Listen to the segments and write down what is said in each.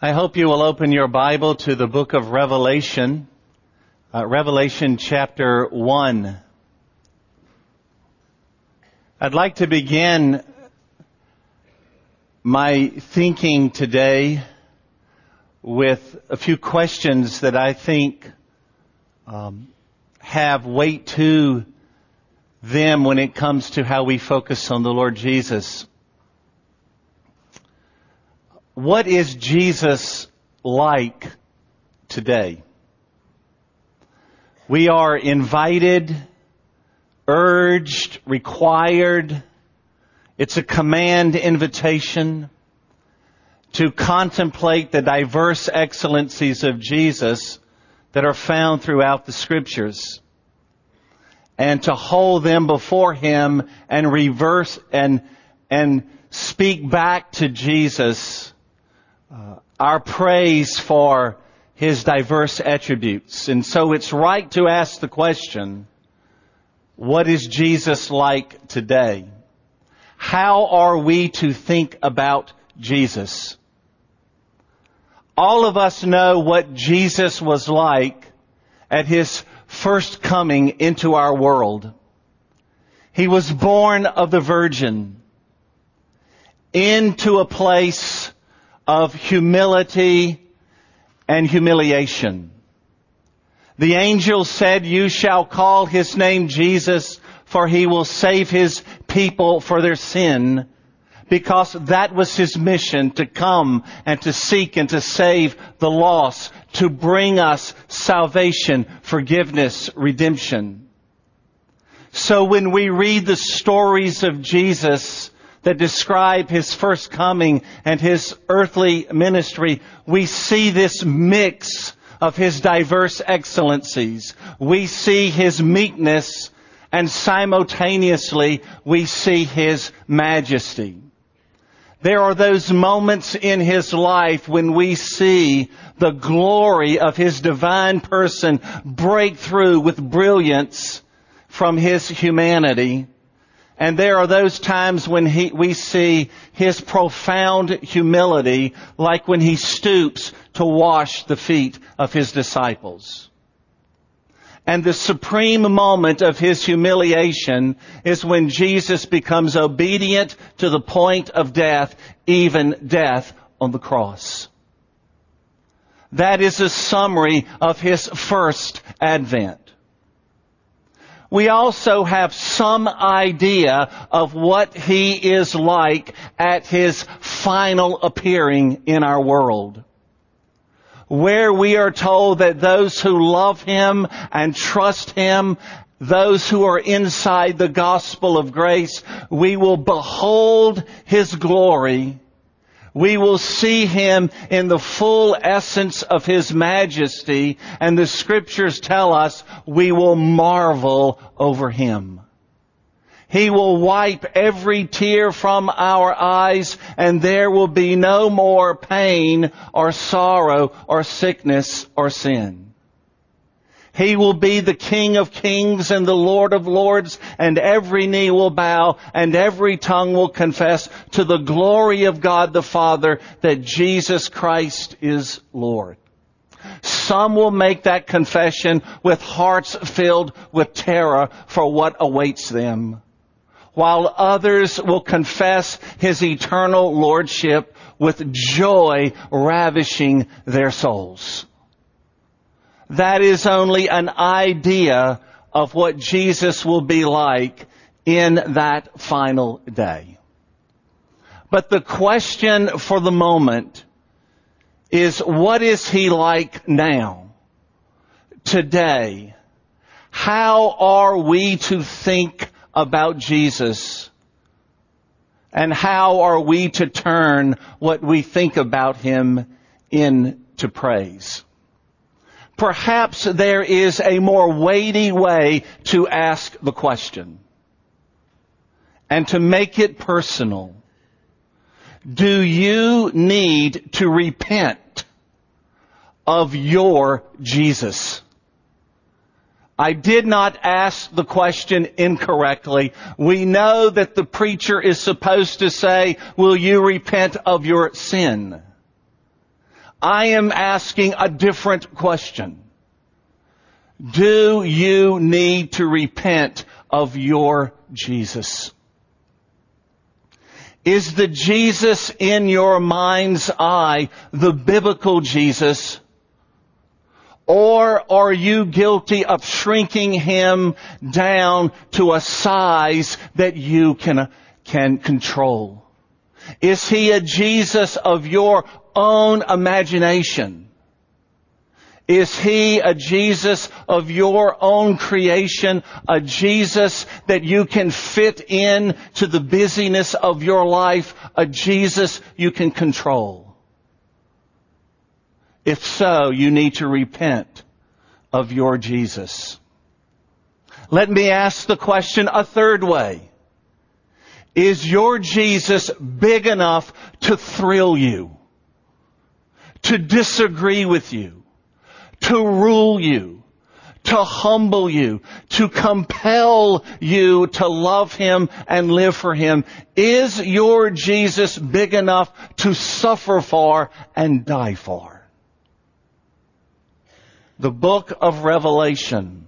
I hope you will open your Bible to the book of Revelation, Revelation chapter 1. I'd like to begin my thinking today with a few questions that I think have weight to them when it comes to how we focus on the Lord Jesus. What is Jesus like today? We are invited, urged, required. It's a command invitation to contemplate the diverse excellencies of Jesus that are found throughout the Scriptures, and to hold them before Him and reverse and speak back to Jesus our praise for His diverse attributes. And so it's right to ask the question, what is Jesus like today? How are we to think about Jesus? All of us know what Jesus was like at His first coming into our world. He was born of the Virgin into a place of humility and humiliation. The angel said, "You shall call His name Jesus, for He will save His people for their sin," because that was His mission, to come and to seek and to save the lost, to bring us salvation, forgiveness, redemption. So when we read the stories of Jesus that describe His first coming and His earthly ministry, we see this mix of His diverse excellencies. We see His meekness, and simultaneously we see His majesty. There are those moments in His life when we see the glory of His divine person break through with brilliance from His humanity. And there are those times when we see His profound humility, like when He stoops to wash the feet of His disciples. And the supreme moment of His humiliation is when Jesus becomes obedient to the point of death, even death on the cross. That is a summary of His first advent. We also have some idea of what He is like at His final appearing in our world, where we are told that those who love Him and trust Him, those who are inside the gospel of grace, we will behold His glory. We will see Him in the full essence of His majesty, and the Scriptures tell us we will marvel over Him. He will wipe every tear from our eyes, and there will be no more pain or sorrow or sickness or sin. He will be the King of Kings and the Lord of Lords, and every knee will bow and every tongue will confess to the glory of God the Father that Jesus Christ is Lord. Some will make that confession with hearts filled with terror for what awaits them, while others will confess His eternal lordship with joy ravishing their souls. That is only an idea of what Jesus will be like in that final day. But the question for the moment is, what is He like now, today? How are we to think about Jesus? And how are we to turn what we think about Him into praise? Perhaps there is a more weighty way to ask the question, and to make it personal. Do you need to repent of your Jesus? I did not ask the question incorrectly. We know that the preacher is supposed to say, will you repent of your sin? I am asking a different question. Do you need to repent of your Jesus? Is the Jesus in your mind's eye the biblical Jesus? Or are you guilty of shrinking him down to a size that you can control? Is he a Jesus of your own imagination? Is he a Jesus of your own creation? A Jesus that you can fit in to the busyness of your life? A Jesus you can control? If so, you need to repent of your Jesus. Let me ask the question a third way. Is your Jesus big enough to thrill you, to disagree with you, to rule you, to humble you, to compel you to love him and live for him? Is your Jesus big enough to suffer for and die for? The book of Revelation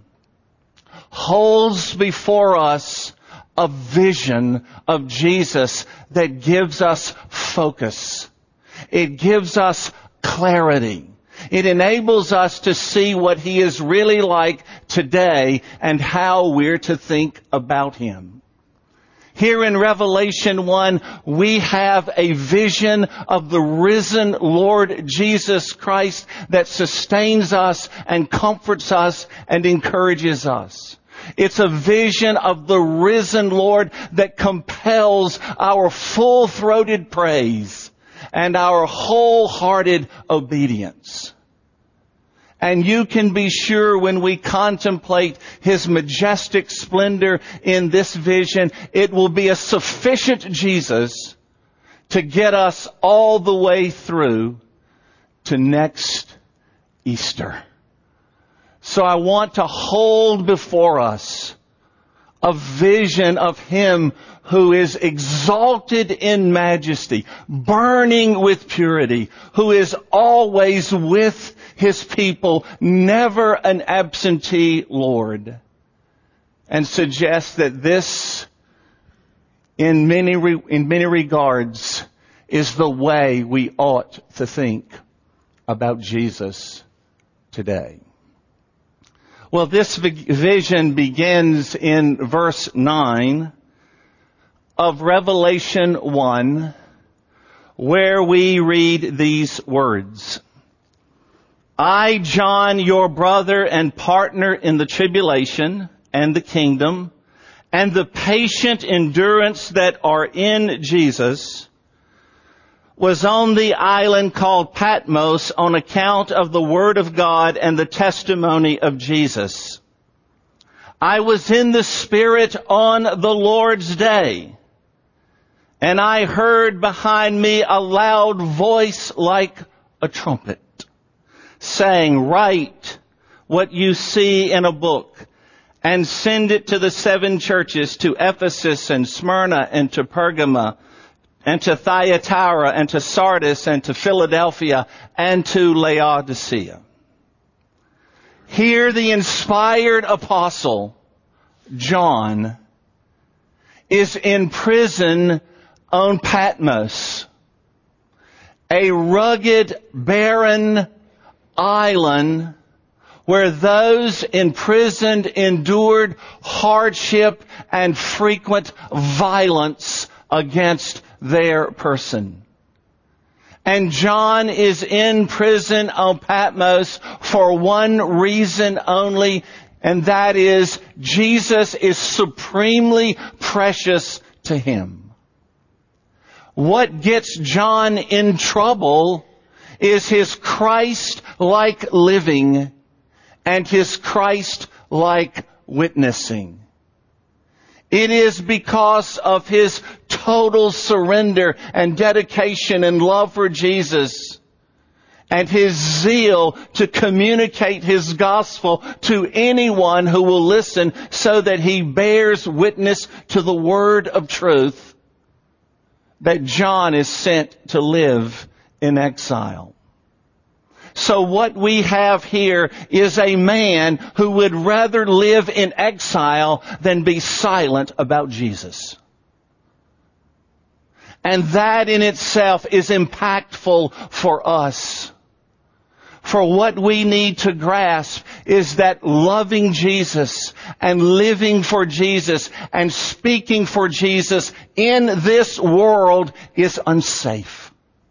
holds before us a vision of Jesus that gives us focus. It gives us clarity. It enables us to see what he is really like today and how we're to think about him. Here in Revelation 1, we have a vision of the risen Lord Jesus Christ that sustains us and comforts us and encourages us. It's a vision of the risen Lord that compels our full-throated praise and our wholehearted obedience. And you can be sure when we contemplate his majestic splendor in this vision, it will be a sufficient Jesus to get us all the way through to next Easter. So I want to hold before us a vision of him who is exalted in majesty, burning with purity, who is always with his people, never an absentee Lord. And suggest that this, in many regards, is the way we ought to think about Jesus today. Well, this vision begins in verse 9 of Revelation 1, where we read these words. I, John, your brother and partner in the tribulation and the kingdom and the patient endurance that are in Jesus, was on the island called Patmos on account of the word of God and the testimony of Jesus. I was in the Spirit on the Lord's day, and I heard behind me a loud voice like a trumpet, saying, write what you see in a book and send it to the 7 churches, to Ephesus and Smyrna and to Pergama, and to Thyatira, and to Sardis, and to Philadelphia, and to Laodicea. Here the inspired apostle, John, is in prison on Patmos, a rugged, barren island where those imprisoned endured hardship and frequent violence against their person. And John is in prison on Patmos for one reason only, and that is Jesus is supremely precious to him. What gets John in trouble is his Christ-like living and his Christ-like witnessing. It is because of his total surrender and dedication and love for Jesus and his zeal to communicate his gospel to anyone who will listen, so that he bears witness to the word of truth, that John is sent to live in exile. So what we have here is a man who would rather live in exile than be silent about Jesus. And that in itself is impactful for us. For what we need to grasp is that loving Jesus and living for Jesus and speaking for Jesus in this world is unsafe.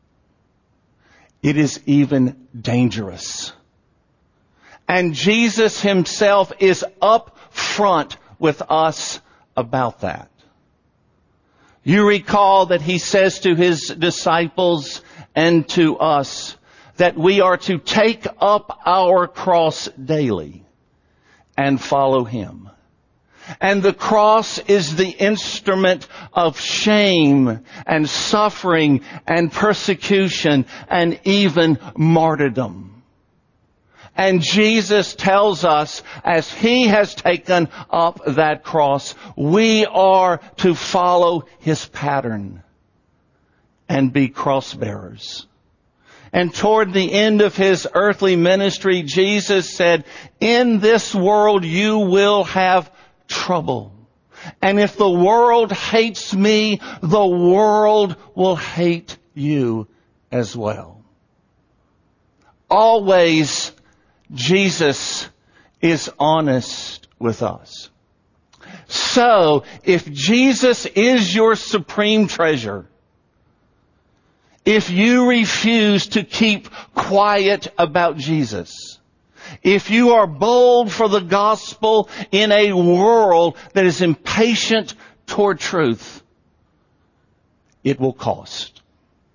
It is even dangerous. And Jesus himself is up front with us about that. You recall that he says to his disciples and to us that we are to take up our cross daily and follow him. And the cross is the instrument of shame and suffering and persecution and even martyrdom. And Jesus tells us, as he has taken up that cross, we are to follow his pattern and be cross bearers. And toward the end of his earthly ministry, Jesus said, in this world you will have trouble. And if the world hates me, the world will hate you as well. Always, Jesus is honest with us. So, if Jesus is your supreme treasure, if you refuse to keep quiet about Jesus, if you are bold for the gospel in a world that is impatient toward truth, it will cost.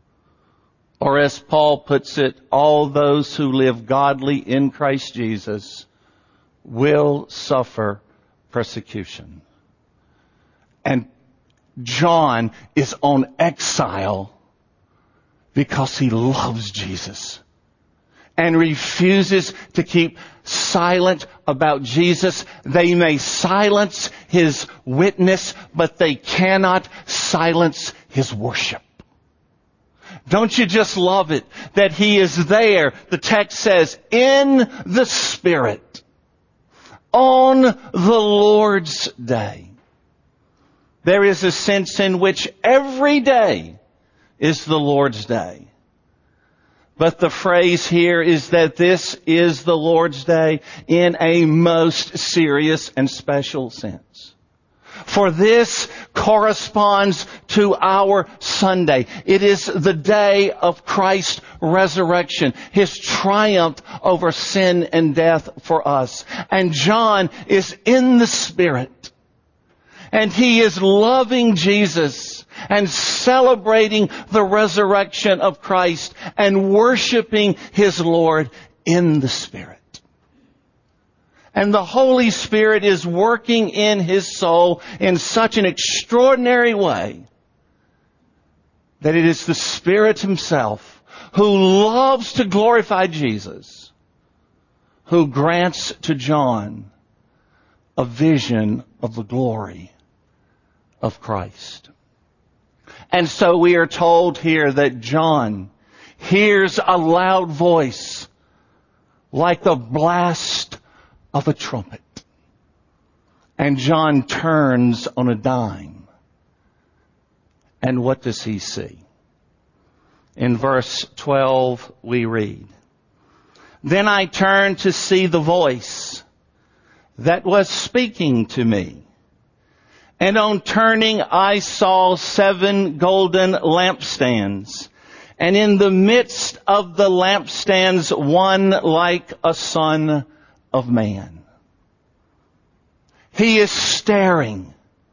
Or as Paul puts it, all those who live godly in Christ Jesus will suffer persecution. And John is on exile because he loves Jesus and refuses to keep silent about Jesus. They may silence his witness, but they cannot silence his worship. Don't you just love it that he is there? The text says, in the Spirit, on the Lord's day. There is a sense in which every day is the Lord's day. But the phrase here is that this is the Lord's day in a most serious and special sense. For this corresponds to our Sunday. It is the day of Christ's resurrection, his triumph over sin and death for us. And John is in the Spirit. And he is loving Jesus and celebrating the resurrection of Christ and worshiping his Lord in the Spirit. And the Holy Spirit is working in his soul in such an extraordinary way that it is the Spirit himself who loves to glorify Jesus, who grants to John a vision of the glory of Christ. And so we are told here that John hears a loud voice like the blast of a trumpet. And John turns on a dime. And what does he see? In verse 12 we read, "Then I turned to see the voice that was speaking to me. And on turning, I saw 7 golden lampstands. And in the midst of the lampstands, one like a son of man." He is staring,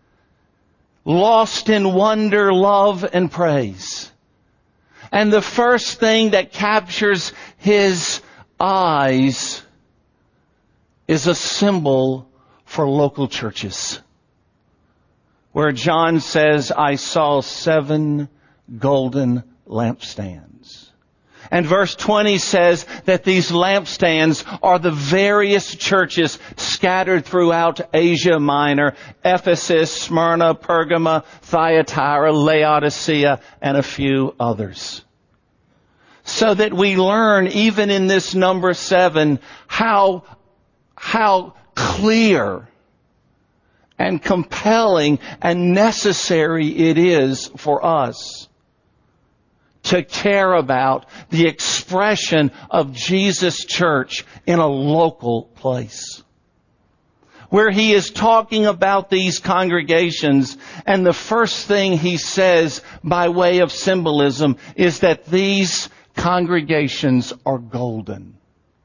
lost in wonder, love, and praise. And the first thing that captures his eyes is a symbol for local churches, where John says, I saw 7 golden lampstands. And verse 20 says that these lampstands are the various churches scattered throughout Asia Minor: Ephesus, Smyrna, Pergama, Thyatira, Laodicea, and a few others. so that we learn, even in this number 7, how clear and compelling and necessary it is for us to care about the expression of Jesus' church in a local place, where he is talking about these congregations. And the first thing he says by way of symbolism is that these congregations are golden,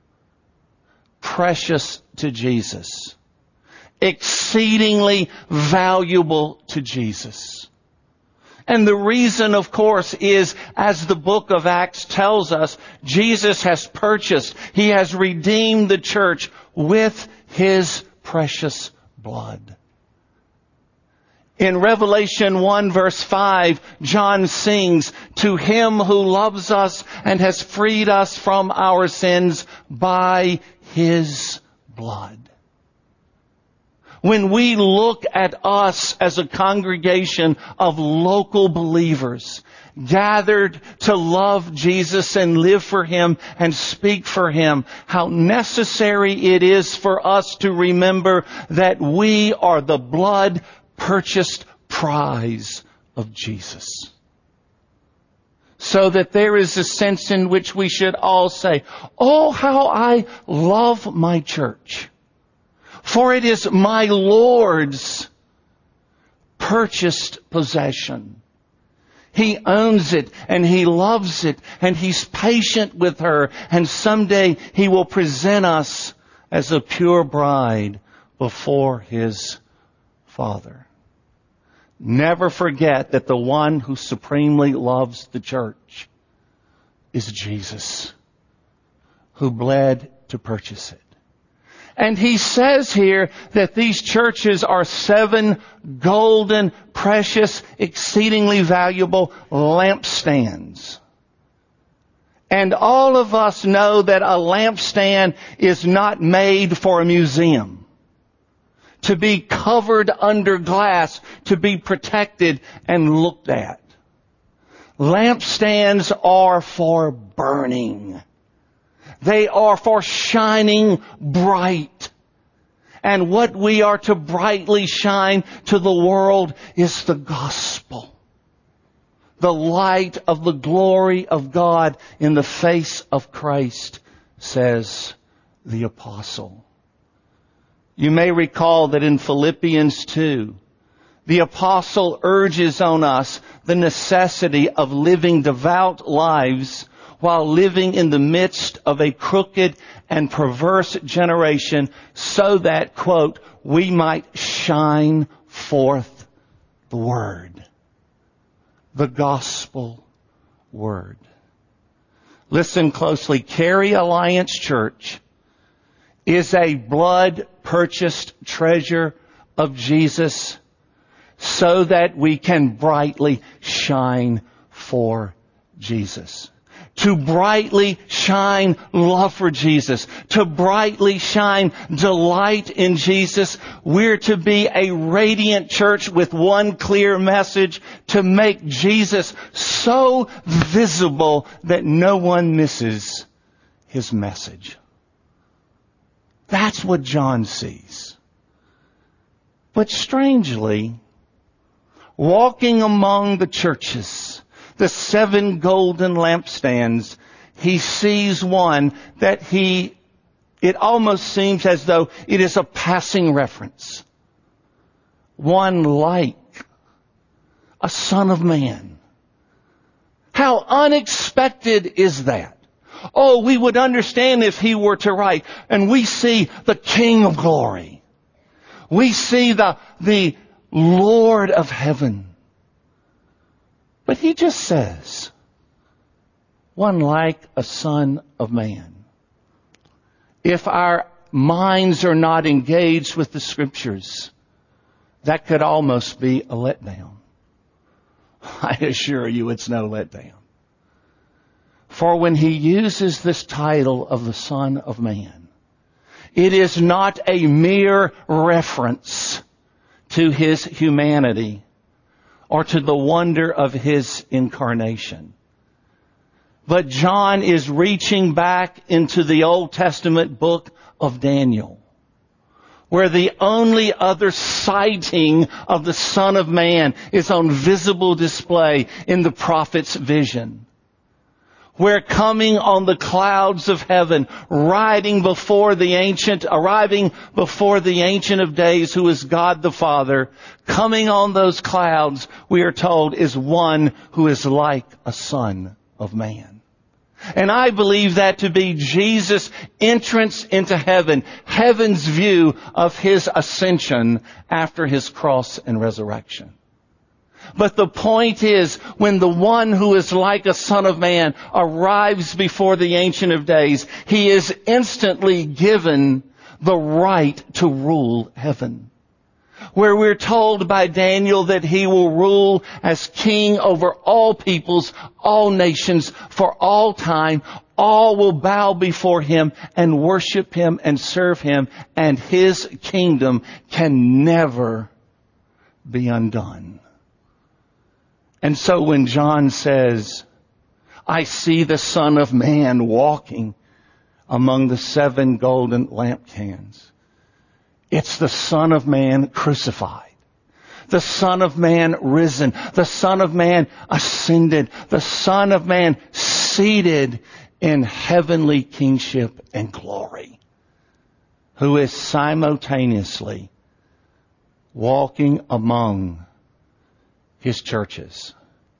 precious to Jesus, exceedingly valuable to Jesus. And the reason, of course, is, as the book of Acts tells us, Jesus has purchased, he has redeemed the church with his precious blood. In Revelation 1 verse 5, John sings, "To him who loves us and has freed us from our sins by his blood." When we look at us as a congregation of local believers, gathered to love Jesus and live for him and speak for him, how necessary it is for us to remember that we are the blood-purchased prize of Jesus. So that there is a sense in which we should all say, "Oh, how I love my church. For it is my Lord's purchased possession. He owns it and he loves it and he's patient with her, and someday he will present us as a pure bride before his Father." Never forget that the one who supremely loves the church is Jesus, who bled to purchase it. And he says here that these churches are 7 golden, precious, exceedingly valuable lampstands. And all of us know that a lampstand is not made for a museum, to be covered under glass, to be protected and looked at. Lampstands are for burning. They are for shining bright. And what we are to brightly shine to the world is the gospel, the light of the glory of God in the face of Christ, says the apostle. You may recall that in Philippians 2, the apostle urges on us the necessity of living devout lives while living in the midst of a crooked and perverse generation, so that, quote, "we might shine forth the word," the gospel word. Listen closely. Cary Alliance Church is a blood-purchased treasure of Jesus, so that we can brightly shine for Jesus. To brightly shine love for Jesus. To brightly shine delight in Jesus. We're to be a radiant church with one clear message: to make Jesus so visible that no one misses his message. That's what John sees. But strangely, walking among the churches, the 7 golden lampstands, he sees one that it almost seems as though it is a passing reference. One like a Son of Man. How unexpected is that? Oh, we would understand if he were to write, "And we see the King of Glory. We see the Lord of Heaven." But he just says, "One like a Son of Man." If our minds are not engaged with the Scriptures, that could almost be a letdown. I assure you it's no letdown. For when he uses this title of the Son of Man, it is not a mere reference to his humanity or to the wonder of his incarnation. But John is reaching back into the Old Testament book of Daniel, where the only other sighting of the Son of Man is on visible display in the prophet's vision. Where coming on the clouds of heaven, arriving before the Ancient of Days, who is God the Father, coming on those clouds, we are told, is one who is like a Son of Man. And I believe that to be Jesus' entrance into heaven, heaven's view of His ascension after His cross and resurrection. But the point is, when the one who is like a Son of Man arrives before the Ancient of Days, He is instantly given the right to rule heaven. Where we're told by Daniel that He will rule as King over all peoples, all nations, for all time. All will bow before Him and worship Him and serve Him, and His kingdom can never be undone. And so when John says, I see the Son of Man walking among the 7 golden lampstands, it's the Son of Man crucified, the Son of Man risen, the Son of Man ascended, the Son of Man seated in heavenly kingship and glory, who is simultaneously walking among His churches.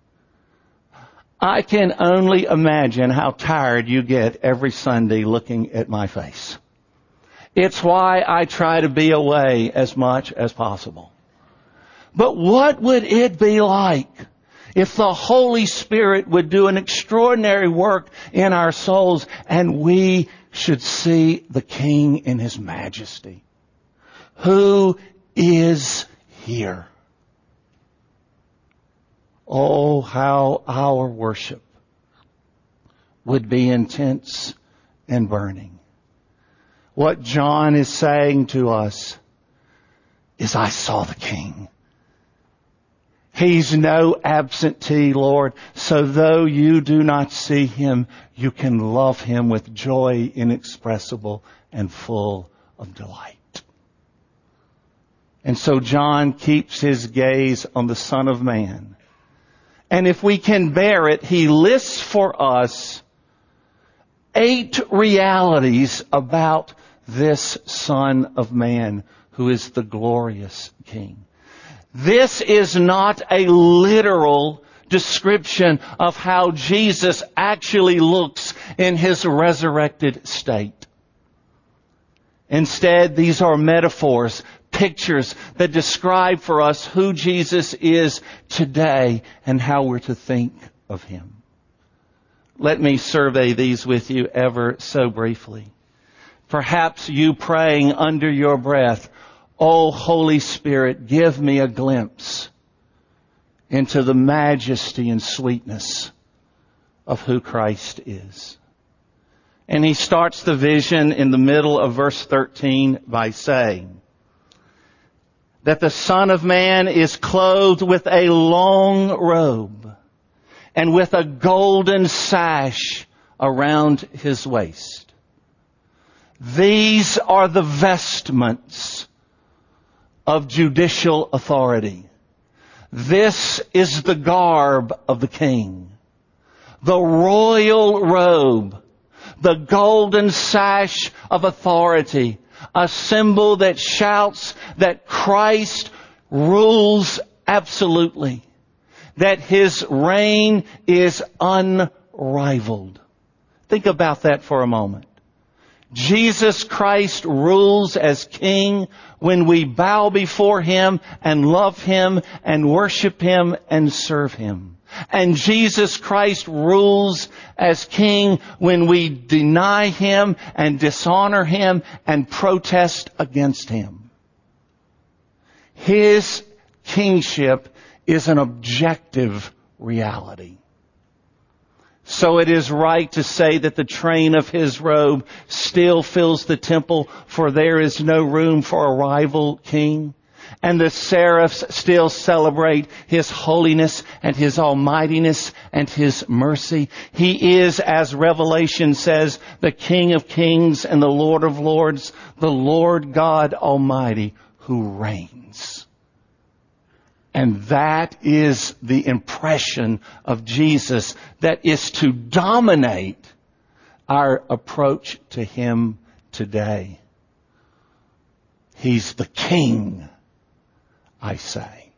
I can only imagine how tired you get every Sunday looking at my face. It's why I try to be away as much as possible. But what would it be like if the Holy Spirit would do an extraordinary work in our souls and we should see the King in His majesty? Who is here? Oh, how our worship would be intense and burning. What John is saying to us is, I saw the King. He's no absentee, Lord. So though you do not see Him, you can love Him with joy inexpressible and full of delight. And so John keeps his gaze on the Son of Man. And if we can bear it, he lists for us 8 realities about this Son of Man who is the glorious King. This is not a literal description of how Jesus actually looks in His resurrected state. Instead, these are metaphors, pictures that describe for us who Jesus is today and how we're to think of Him. Let me survey these with you ever so briefly. Perhaps you praying under your breath, Oh, Holy Spirit, give me a glimpse into the majesty and sweetness of who Christ is. And he starts the vision in the middle of verse 13 by saying that the Son of Man is clothed with a long robe and with a golden sash around His waist. These are the vestments of judicial authority. This is the garb of the King. The royal robe, the golden sash of authority, a symbol that shouts that Christ rules absolutely, that His reign is unrivaled. Think about that for a moment. Jesus Christ rules as King when we bow before Him and love Him and worship Him and serve Him. And Jesus Christ rules as King when we deny Him and dishonor Him and protest against Him. His kingship is an objective reality. So it is right to say that the train of His robe still fills the temple, for there is no room for a rival king. And the seraphs still celebrate His holiness and His almightiness and His mercy. He is, as Revelation says, the King of kings and the Lord of lords, the Lord God Almighty who reigns. And that is the impression of Jesus that is to dominate our approach to Him today. He's the King, I say.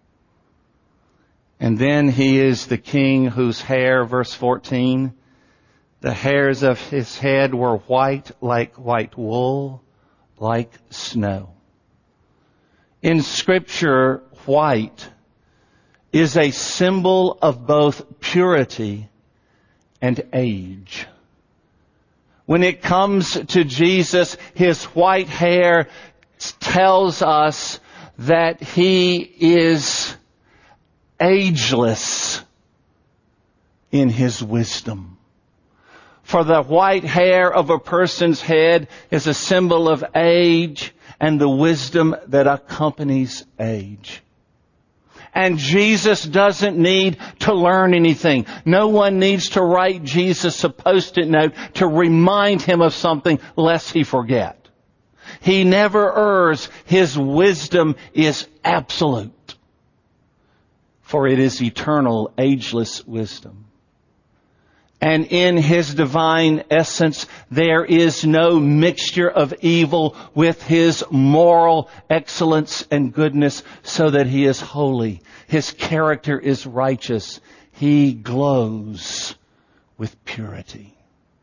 And then He is the King whose hair, verse 14, the hairs of His head were white like white wool, like snow. In Scripture, white is a symbol of both purity and age. When it comes to Jesus, His white hair tells us that He is ageless in His wisdom. For the white hair of a person's head is a symbol of age and the wisdom that accompanies age. And Jesus doesn't need to learn anything. No one needs to write Jesus a post-it note to remind Him of something lest He forget. He never errs. His wisdom is absolute. For it is eternal, ageless wisdom. And in His divine essence, there is no mixture of evil with His moral excellence and goodness, so that He is holy. His character is righteous. He glows with purity.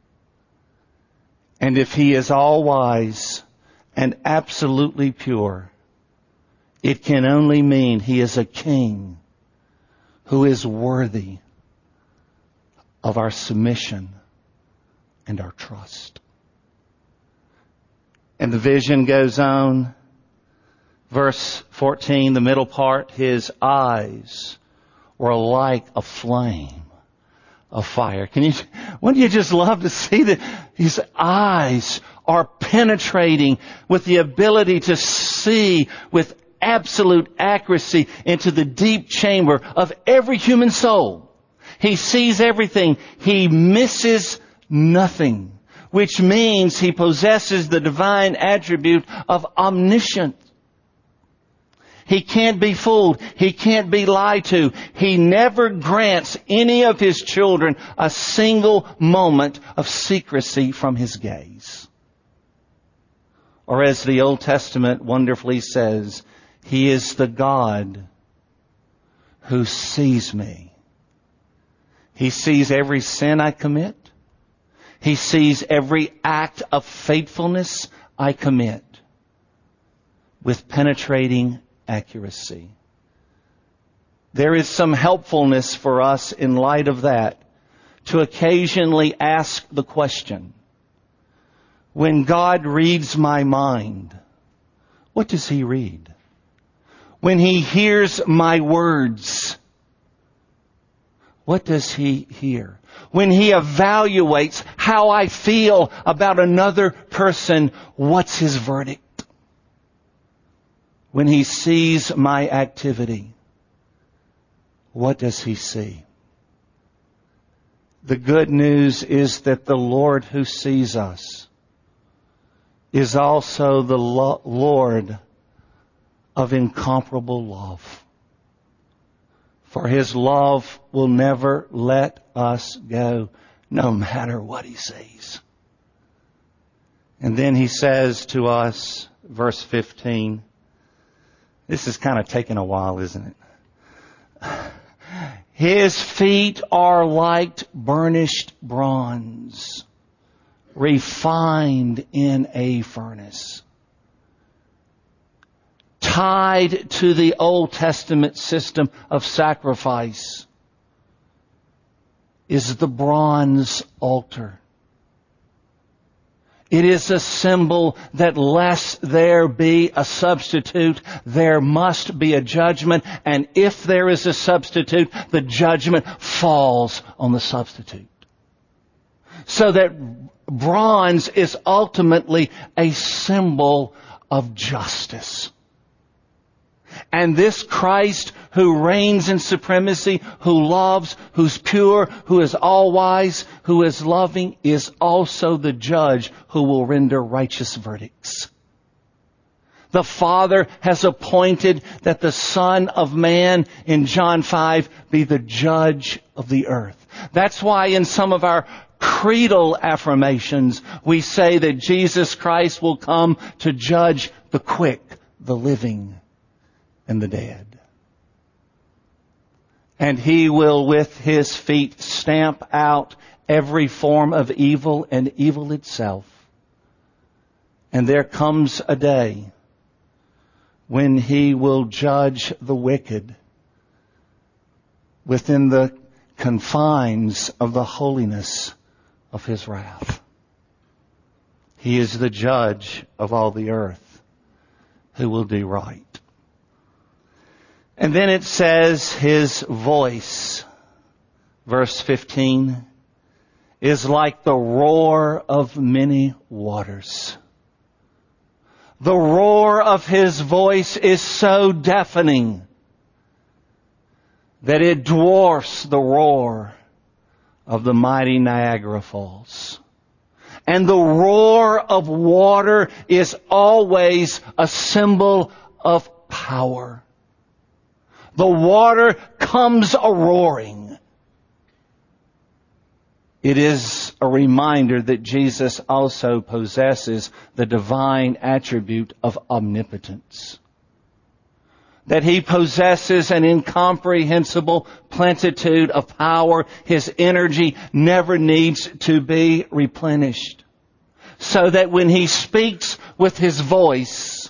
And if He is all wise and absolutely pure, it can only mean He is a King who is worthy of our submission and our trust. And the vision goes on. Verse 14, the middle part, His eyes were like a flame of fire. Wouldn't you just love to see that His eyes are penetrating with the ability to see with absolute accuracy into the deep chamber of every human soul. He sees everything. He misses nothing, which means He possesses the divine attribute of omniscience. He can't be fooled. He can't be lied to. He never grants any of His children a single moment of secrecy from His gaze. Or as the Old Testament wonderfully says, He is the God who sees me. He sees every sin I commit. He sees every act of faithfulness I commit with penetrating accuracy. There is some helpfulness for us in light of that to occasionally ask the question, when God reads my mind, what does He read? When He hears my words, what does He hear? When He evaluates how I feel about another person, what's His verdict? When He sees my activity, what does He see? The good news is that the Lord who sees us is also the Lord of incomparable love. For His love will never let us go, no matter what He sees. And then He says to us, verse 15, this is kind of taking a while, isn't it? His feet are like burnished bronze, refined in a furnace. Tied to the Old Testament system of sacrifice is the bronze altar. It is a symbol that lest there be a substitute, there must be a judgment. And if there is a substitute, the judgment falls on the substitute. So that bronze is ultimately a symbol of justice. And this Christ who reigns in supremacy, who loves, who's pure, who is all-wise, who is loving, is also the judge who will render righteous verdicts. The Father has appointed that the Son of Man in John 5 be the judge of the earth. That's why in some of our creedal affirmations we say that Jesus Christ will come to judge the quick, the living, and the dead. And He will with His feet stamp out every form of evil and evil itself. And there comes a day when He will judge the wicked within the confines of the holiness of His wrath. He is the judge of all the earth who will do right. And then it says His voice, verse 15, is like the roar of many waters. The roar of His voice is so deafening that it dwarfs the roar of the mighty Niagara Falls. And the roar of water is always a symbol of power. The water comes a-roaring. It is a reminder that Jesus also possesses the divine attribute of omnipotence. That He possesses an incomprehensible plenitude of power. His energy never needs to be replenished. So that when He speaks with His voice,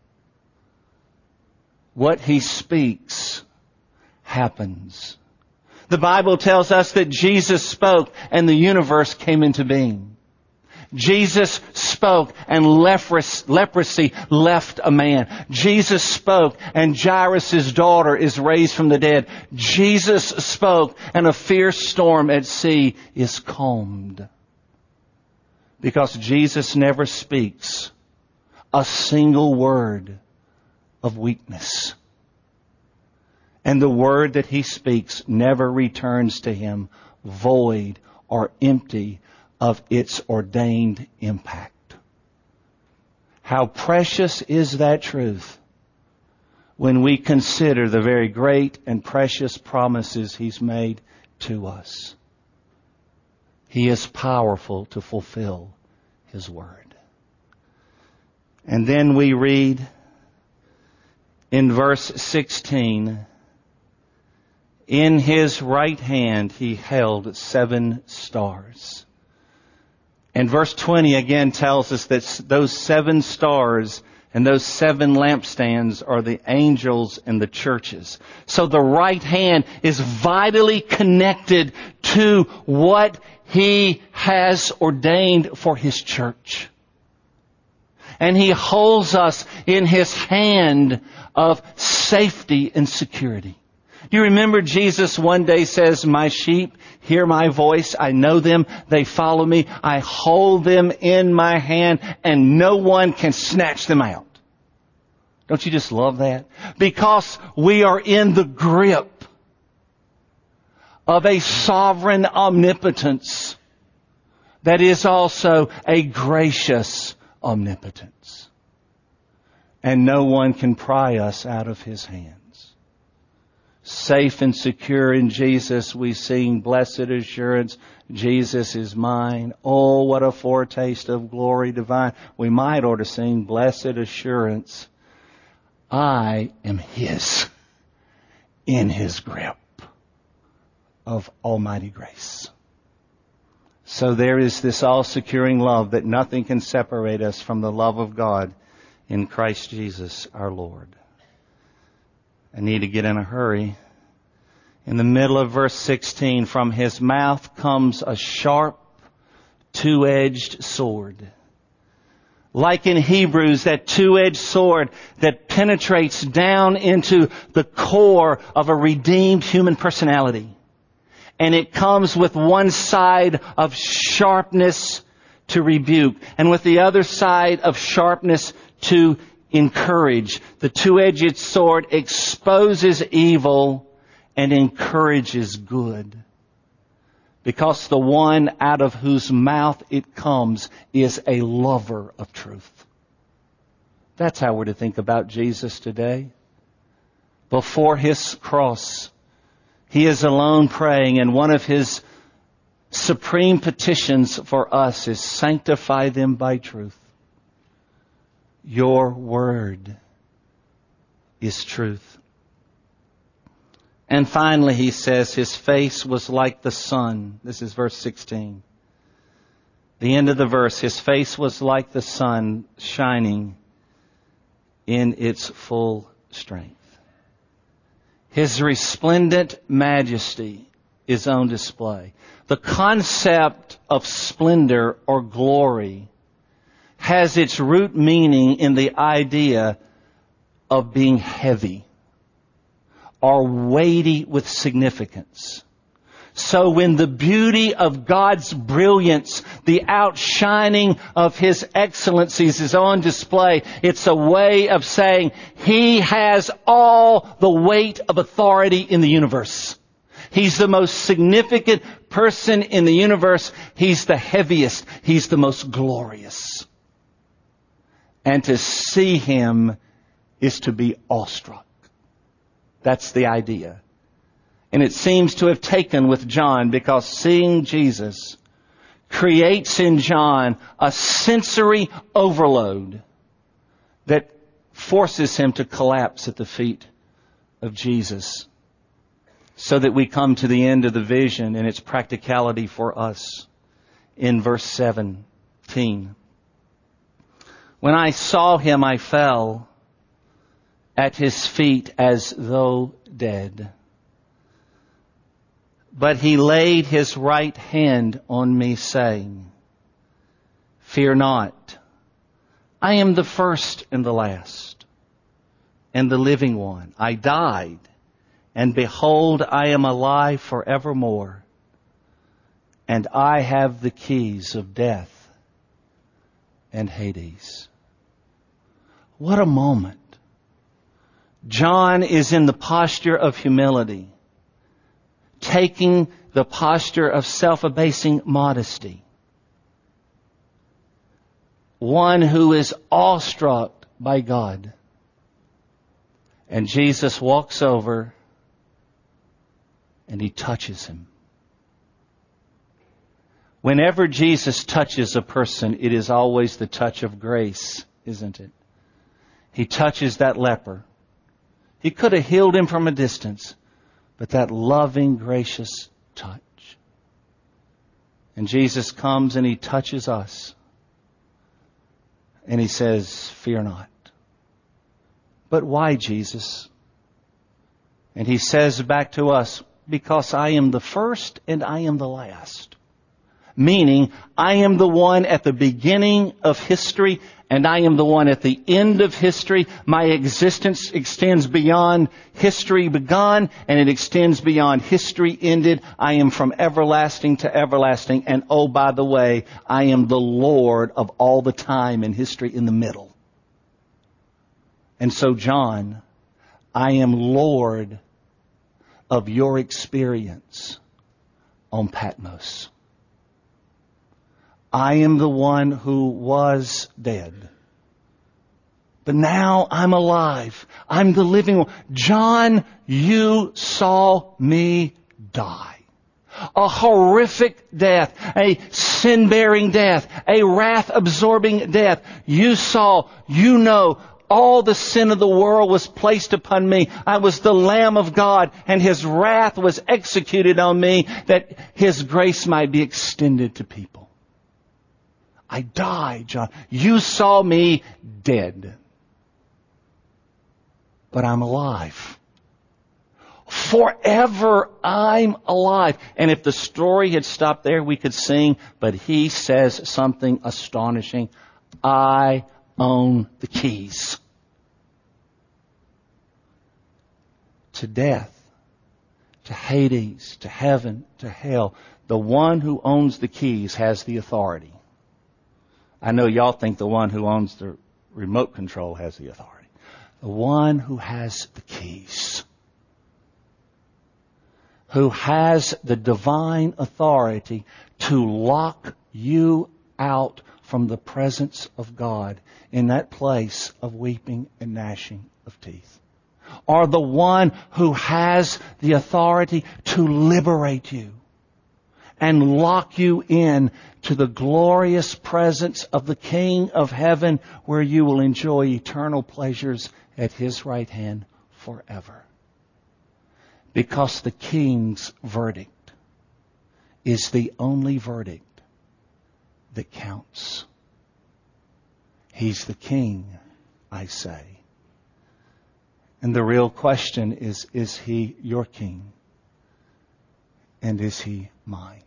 what He speaks happens. The Bible tells us that Jesus spoke and the universe came into being. Jesus spoke and leprosy left a man. Jesus spoke and Jairus' daughter is raised from the dead. Jesus spoke and a fierce storm at sea is calmed. Because Jesus never speaks a single word of weakness. And the word that He speaks never returns to Him void or empty of its ordained impact. How precious is that truth when we consider the very great and precious promises He's made to us. He is powerful to fulfill His word. And then we read in verse 16, in His right hand He held 7 stars. And verse 20 again tells us that those 7 stars and those 7 lampstands are the angels and the churches. So the right hand is vitally connected to what He has ordained for His church. And He holds us in His hand of safety and security. Do you remember Jesus one day says, my sheep hear my voice. I know them. They follow me. I hold them in my hand and no one can snatch them out. Don't you just love that? Because we are in the grip of a sovereign omnipotence that is also a gracious omnipotence. And no one can pry us out of His hands. Safe and secure in Jesus, we sing blessed assurance, Jesus is mine. Oh, what a foretaste of glory divine. We might ought to sing blessed assurance, I am His, in His grip of almighty grace. So there is this all-securing love that nothing can separate us from the love of God in Christ Jesus our Lord. I need to get in a hurry. In the middle of verse 16, from His mouth comes a sharp, two-edged sword. Like in Hebrews, that two-edged sword that penetrates down into the core of a redeemed human personality. And it comes with one side of sharpness to rebuke, and with the other side of sharpness to encourage. The two-edged sword exposes evil and encourages good. Because the one out of whose mouth it comes is a lover of truth. That's how we're to think about Jesus today. Before His cross, He is alone praying, and one of His supreme petitions for us is sanctify them by truth. Your word is truth. And finally, He says, His face was like the sun. This is verse 16. The end of the verse, His face was like the sun shining in its full strength. His resplendent majesty is on display. The concept of splendor or glory has its root meaning in the idea of being heavy or weighty with significance. So when the beauty of God's brilliance, the outshining of His excellencies is on display, it's a way of saying He has all the weight of authority in the universe. He's the most significant person in the universe. He's the heaviest. He's the most glorious. And to see Him is to be awestruck. That's the idea. And it seems to have taken with John because seeing Jesus creates in John a sensory overload that forces him to collapse at the feet of Jesus, so that we come to the end of the vision and its practicality for us in verse 17. When I saw Him, I fell at His feet as though dead. But He laid His right hand on me, saying, Fear not, I am the first and the last, and the living one. I died, and behold, I am alive forevermore, and I have the keys of death and Hades. What a moment. John is in the posture of humility, taking the posture of self-abasing modesty. One who is awestruck by God. And Jesus walks over and He touches him. Whenever Jesus touches a person, it is always the touch of grace, isn't it? He touches that leper. He could have healed him from a distance, but that loving, gracious touch. And Jesus comes and He touches us. And He says, Fear not. But why, Jesus? And He says back to us, because I am the first and I am the last. Meaning, I am the one at the beginning of history and I am the one at the end of history. My existence extends beyond history begun and it extends beyond history ended. I am from everlasting to everlasting. And oh, by the way, I am the Lord of all the time and history in the middle. And so, John, I am Lord of your experience on Patmos. I am the one who was dead. But now I'm alive. I'm the living one. John, you saw me die. A horrific death, a sin-bearing death, a wrath-absorbing death. You saw, you know, all the sin of the world was placed upon me. I was the Lamb of God, and His wrath was executed on me that His grace might be extended to people. I died, John. You saw me dead. But I'm alive. Forever I'm alive. And if the story had stopped there, we could sing, but He says something astonishing. I own the keys to death, to Hades, to heaven, to hell. The one who owns the keys has the authority. I know y'all think the one who owns the remote control has the authority. The one who has the keys. Who has the divine authority to lock you out from the presence of God in that place of weeping and gnashing of teeth. Or the one who has the authority to liberate you and lock you in to the glorious presence of the King of heaven, where you will enjoy eternal pleasures at His right hand forever. Because the King's verdict is the only verdict that counts. He's the King, I say. And the real question is He your King? And is He mine?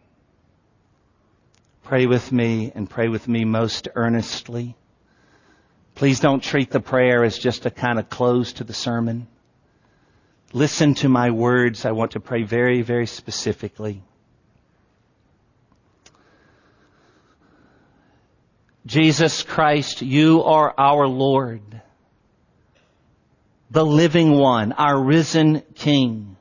Pray with me, and pray with me most earnestly. Please don't treat the prayer as just a kind of close to the sermon. Listen to my words. I want to pray very, very specifically. Jesus Christ, You are our Lord, the living one, our risen King.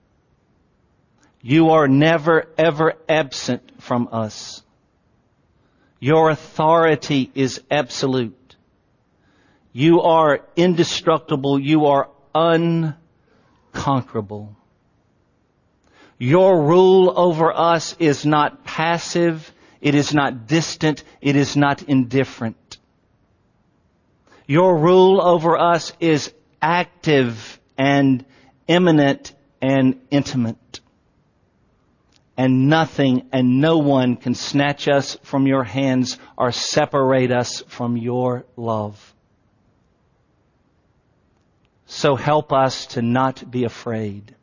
You are never, ever absent from us. Your authority is absolute. You are indestructible. You are unconquerable. Your rule over us is not passive. It is not distant. It is not indifferent. Your rule over us is active and imminent and intimate. And nothing and no one can snatch us from Your hands or separate us from Your love. So help us to not be afraid.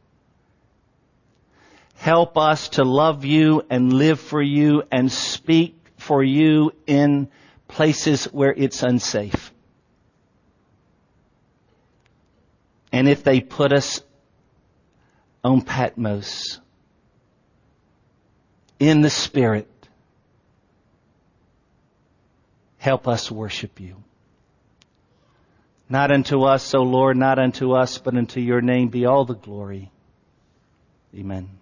Help us to love You and live for You and speak for You in places where it's unsafe. And if they put us on Patmos, in the Spirit, help us worship You. Not unto us, O Lord, not unto us, but unto Your name be all the glory. Amen.